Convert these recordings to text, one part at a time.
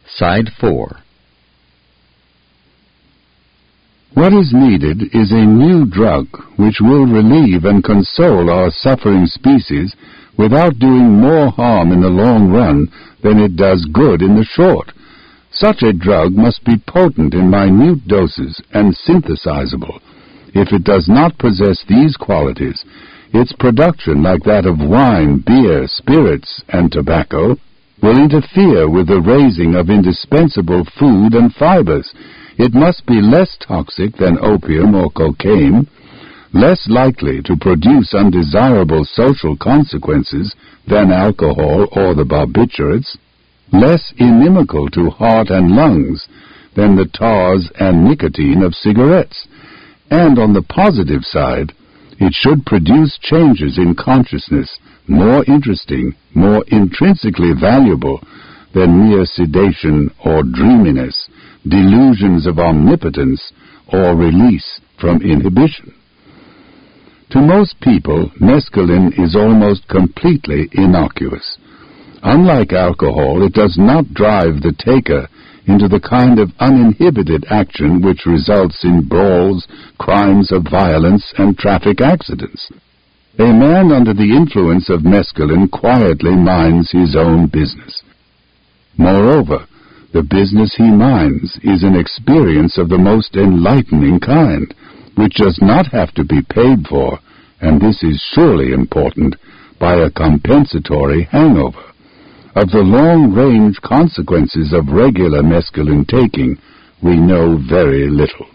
Side 4. What is needed is a new drug which will relieve and console our suffering species without doing more harm in the long run than it does good in the short. Such a drug must be potent in minute doses and synthesizable. If it does not possess these qualities, its production, like that of wine, beer, spirits, and tobacco, will interfere with the raising of indispensable food and fibers. It must be less toxic than opium or cocaine, less likely to produce undesirable social consequences than alcohol or the barbiturates, less inimical to heart and lungs than the tars and nicotine of cigarettes, and on the positive side, it should produce changes in consciousness more interesting, more intrinsically valuable than mere sedation or dreaminess, delusions of omnipotence, or release from inhibition. To most people, mescaline is almost completely innocuous. Unlike alcohol, it does not drive the taker into the kind of uninhibited action which results in brawls, crimes of violence, and traffic accidents. A man under the influence of mescaline quietly minds his own business. Moreover, the business he minds is an experience of the most enlightening kind, which does not have to be paid for, and this is surely important, by a compensatory hangover. Of the long-range consequences of regular mescaline taking, we know very little.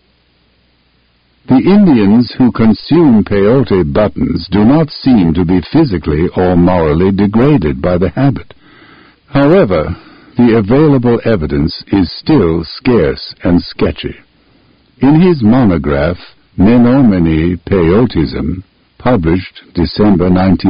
The Indians who consume peyote buttons do not seem to be physically or morally degraded by the habit. However, the available evidence is still scarce and sketchy. In his monograph, Menominee Peyotism, published December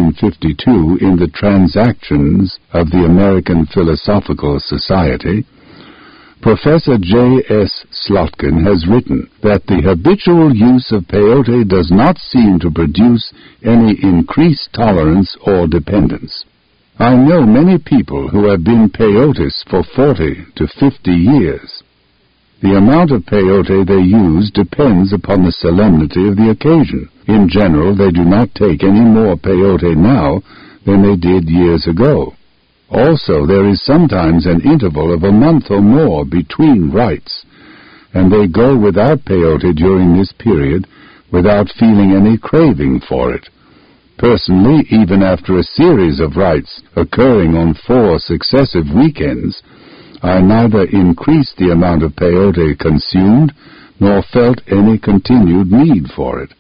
1952 in the Transactions of the American Philosophical Society, Professor J.S. Slotkin has written that the habitual use of peyote does not seem to produce any increased tolerance or dependence. I know many people who have been peyotists for 40 to 50 years. The amount of peyote they use depends upon the solemnity of the occasion. In general, they do not take any more peyote now than they did years ago. Also, there is sometimes an interval of a month or more between rites, and they go without peyote during this period without feeling any craving for it. Personally, even after a series of rites occurring on 4 successive weekends, I neither increased the amount of peyote consumed nor felt any continued need for it.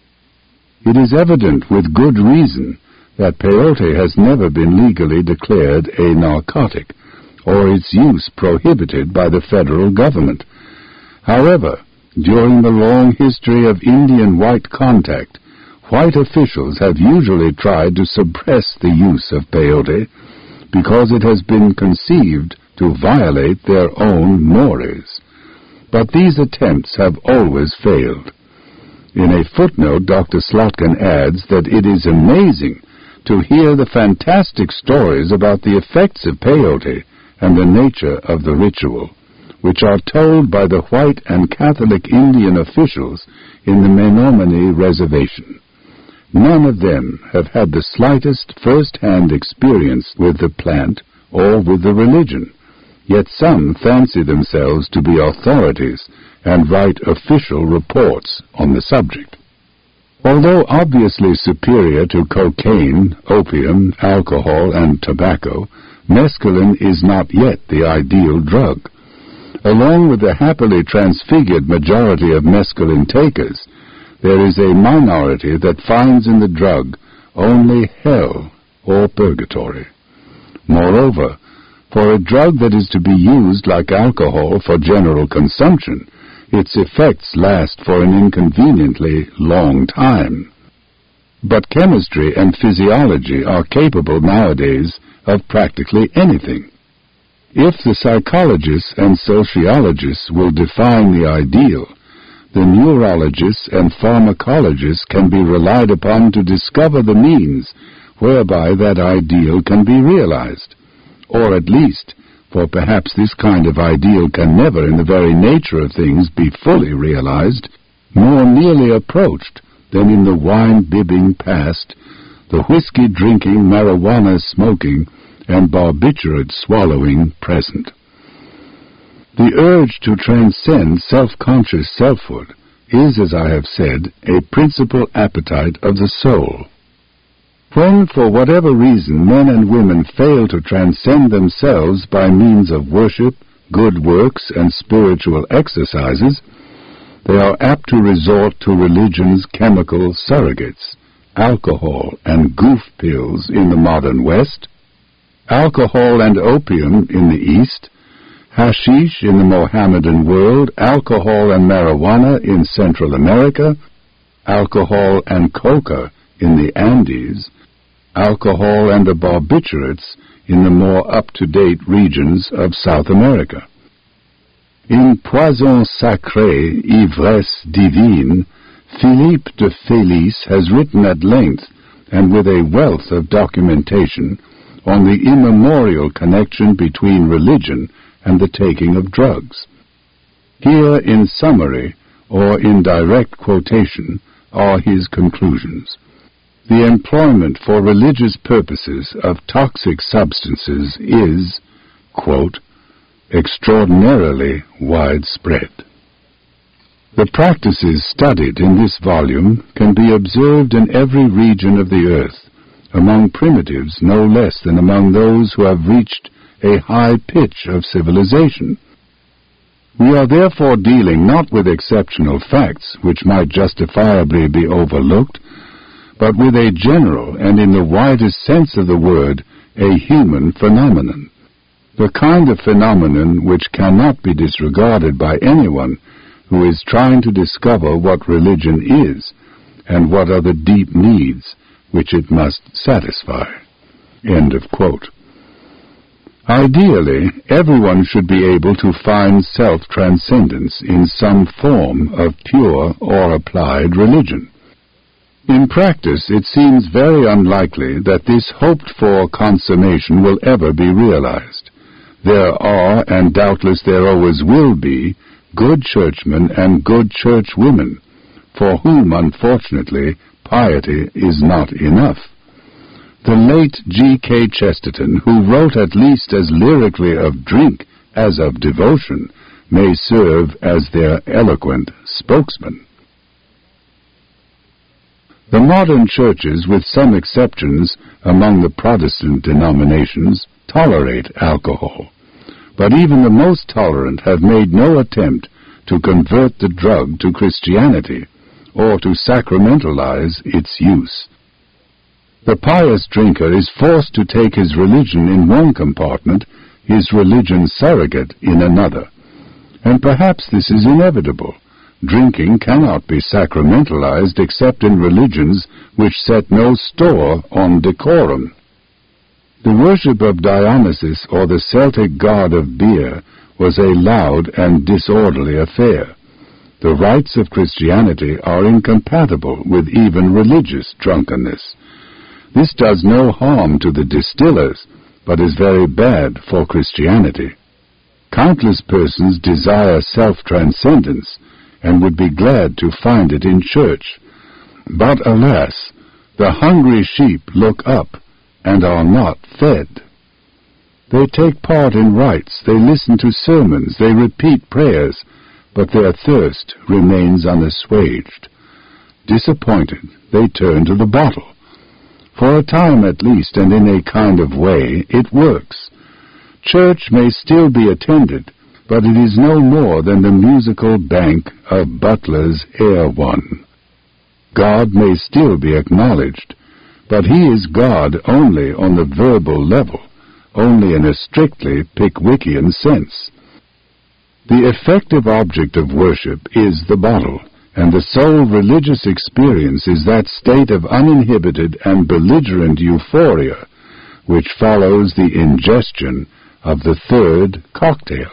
It is evident with good reason that peyote has never been legally declared a narcotic, or its use prohibited by the federal government. However, during the long history of Indian white contact, white officials have usually tried to suppress the use of peyote because it has been conceived to violate their own mores. But these attempts have always failed. In a footnote, Dr. Slotkin adds that it is amazing to hear the fantastic stories about the effects of peyote and the nature of the ritual, which are told by the white and Catholic Indian officials in the Menominee Reservation. None of them have had the slightest first-hand experience with the plant or with the religion, yet some fancy themselves to be authorities and write official reports on the subject. Although obviously superior to cocaine, opium, alcohol, and tobacco, mescaline is not yet the ideal drug. Along with the happily transfigured majority of mescaline takers, there is a minority that finds in the drug only hell or purgatory. Moreover, for a drug that is to be used like alcohol for general consumption, its effects last for an inconveniently long time. But chemistry and physiology are capable nowadays of practically anything. If the psychologists and sociologists will define the ideal, the neurologists and pharmacologists can be relied upon to discover the means whereby that ideal can be realized, or at least for perhaps this kind of ideal can never, in the very nature of things, be fully realized, more nearly approached than in the wine-bibbing past, the whiskey-drinking, marijuana-smoking, and barbiturate-swallowing present. The urge to transcend self-conscious selfhood is, as I have said, a principal appetite of the soul. When, for whatever reason, men and women fail to transcend themselves by means of worship, good works, and spiritual exercises, they are apt to resort to religion's chemical surrogates, alcohol and goof pills in the modern West, alcohol and opium in the East, hashish in the Mohammedan world, alcohol and marijuana in Central America, alcohol and coca in the Andes, alcohol and the barbiturates in the more up-to-date regions of South America. In Poison Sacré, Ivresse Divine, Philippe de Félis has written at length and with a wealth of documentation on the immemorial connection between religion and the taking of drugs. Here, in summary, or in direct quotation, are his conclusions. The employment for religious purposes of toxic substances is, quote, extraordinarily widespread. The practices studied in this volume can be observed in every region of the earth, among primitives no less than among those who have reached a high pitch of civilization. We are therefore dealing not with exceptional facts which might justifiably be overlooked, but with a general and in the widest sense of the word, a human phenomenon. The kind of phenomenon which cannot be disregarded by anyone who is trying to discover what religion is and what are the deep needs which it must satisfy. End of quote. Ideally, everyone should be able to find self-transcendence in some form of pure or applied religion. In practice, it seems very unlikely that this hoped-for consummation will ever be realized. There are, and doubtless there always will be, good churchmen and good churchwomen, for whom, unfortunately, piety is not enough. The late G.K. Chesterton, who wrote at least as lyrically of drink as of devotion, may serve as their eloquent spokesman. The modern churches, with some exceptions among the Protestant denominations, tolerate alcohol, but even the most tolerant have made no attempt to convert the drug to Christianity or to sacramentalize its use. The pious drinker is forced to take his religion in one compartment, his religion surrogate in another. And perhaps this is inevitable. Drinking cannot be sacramentalized except in religions which set no store on decorum. The worship of Dionysus, or the Celtic god of beer, was a loud and disorderly affair. The rites of Christianity are incompatible with even religious drunkenness. This does no harm to the distillers, but is very bad for Christianity. Countless persons desire self-transcendence, and would be glad to find it in church. But alas, the hungry sheep look up, and are not fed. They take part in rites, they listen to sermons, they repeat prayers, but their thirst remains unassuaged. Disappointed, they turn to the bottle. For a time at least, and in a kind of way, it works. Church may still be attended, but it is no more than the musical bank of Butler's Erewhon. God may still be acknowledged, but he is God only on the verbal level, only in a strictly Pickwickian sense. The effective object of worship is the bottle, and the sole religious experience is that state of uninhibited and belligerent euphoria which follows the ingestion of the third cocktail.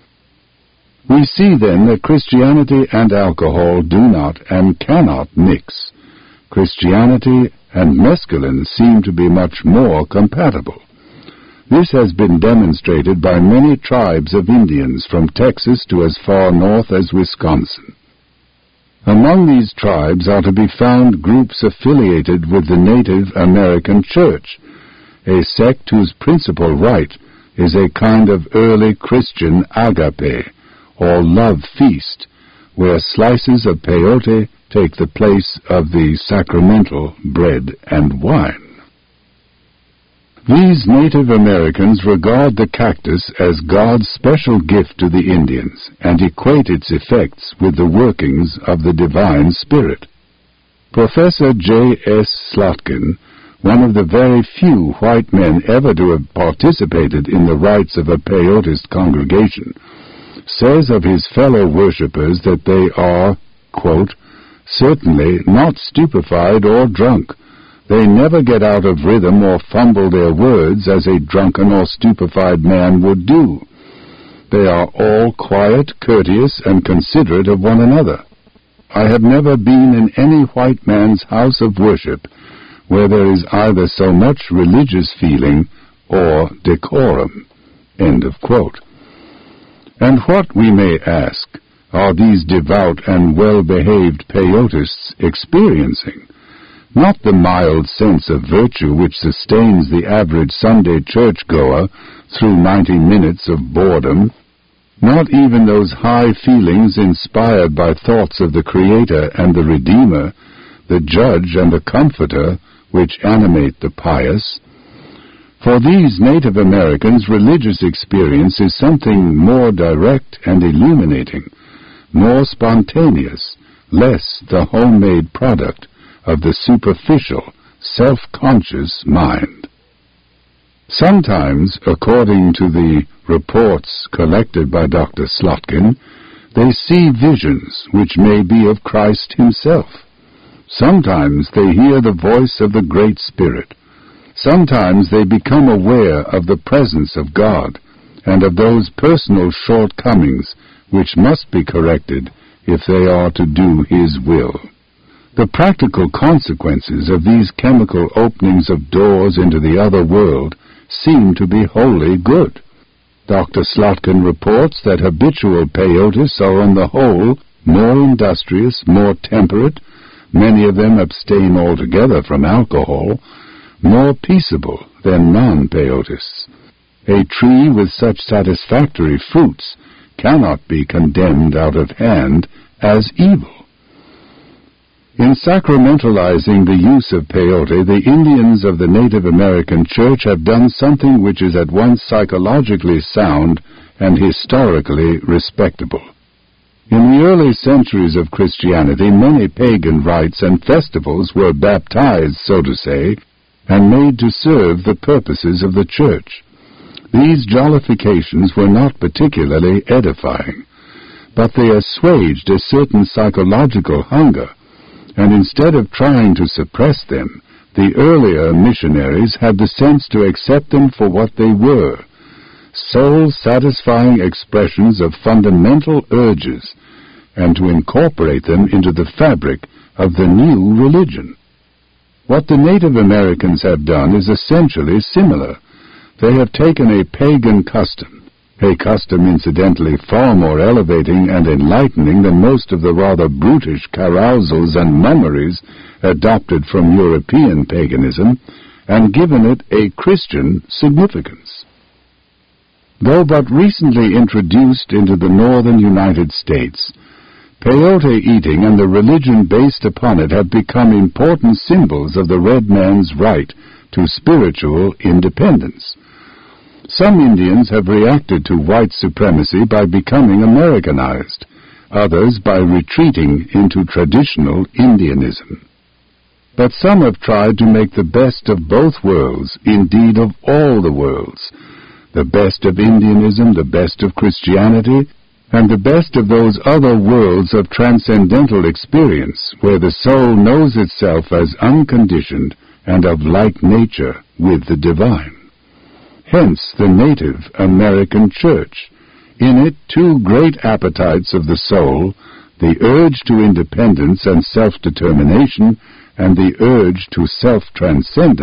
We see then that Christianity and alcohol do not and cannot mix. Christianity and mescaline seem to be much more compatible. This has been demonstrated by many tribes of Indians from Texas to as far north as Wisconsin. Among these tribes are to be found groups affiliated with the Native American Church, a sect whose principal rite is a kind of early Christian agape, or love feast, where slices of peyote take the place of the sacramental bread and wine. These Native Americans regard the cactus as God's special gift to the Indians and equate its effects with the workings of the divine spirit. Professor J.S. Slotkin, one of the very few white men ever to have participated in the rites of a peyotist congregation, says of his fellow worshippers that they are, quote, certainly not stupefied or drunk. They never get out of rhythm or fumble their words as a drunken or stupefied man would do. They are all quiet, courteous, and considerate of one another. I have never been in any white man's house of worship where there is either so much religious feeling or decorum. End of quote. And what, we may ask, are these devout and well-behaved peyotists experiencing? Not the mild sense of virtue which sustains the average Sunday churchgoer through 90 minutes of boredom, not even those high feelings inspired by thoughts of the Creator and the Redeemer, the Judge and the Comforter, which animate the pious. For these Native Americans, religious experience is something more direct and illuminating, more spontaneous, less the homemade product of the superficial, self-conscious mind. Sometimes, according to the reports collected by Dr. Slotkin, they see visions which may be of Christ himself. Sometimes they hear the voice of the Great Spirit. Sometimes they become aware of the presence of God and of those personal shortcomings which must be corrected if they are to do His will. The practical consequences of these chemical openings of doors into the other world seem to be wholly good. Dr. Slotkin reports that habitual peyotists are on the whole more industrious, more temperate, many of them abstain altogether from alcohol, more peaceable than non-peyotists. A tree with such satisfactory fruits cannot be condemned out of hand as evil. In sacramentalizing the use of peyote, the Indians of the Native American Church have done something which is at once psychologically sound and historically respectable. In the early centuries of Christianity, many pagan rites and festivals were baptized, so to say, and made to serve the purposes of the Church. These jollifications were not particularly edifying, but they assuaged a certain psychological hunger, and instead of trying to suppress them, the earlier missionaries had the sense to accept them for what they were, soul-satisfying expressions of fundamental urges, and to incorporate them into the fabric of the new religion. What the Native Americans have done is essentially similar. They have taken a pagan custom, a custom incidentally far more elevating and enlightening than most of the rather brutish carousals and mummeries adopted from European paganism, and given it a Christian significance. Though but recently introduced into the northern United States, peyote eating and the religion based upon it have become important symbols of the red man's right to spiritual independence. Some Indians have reacted to white supremacy by becoming Americanized, others by retreating into traditional Indianism. But some have tried to make the best of both worlds, indeed of all the worlds, the best of Indianism, the best of Christianity, and the best of those other worlds of transcendental experience where the soul knows itself as unconditioned and of like nature with the divine. Hence the Native American Church. In it, two great appetites of the soul, the urge to independence and self-determination, and the urge to self-transcendence,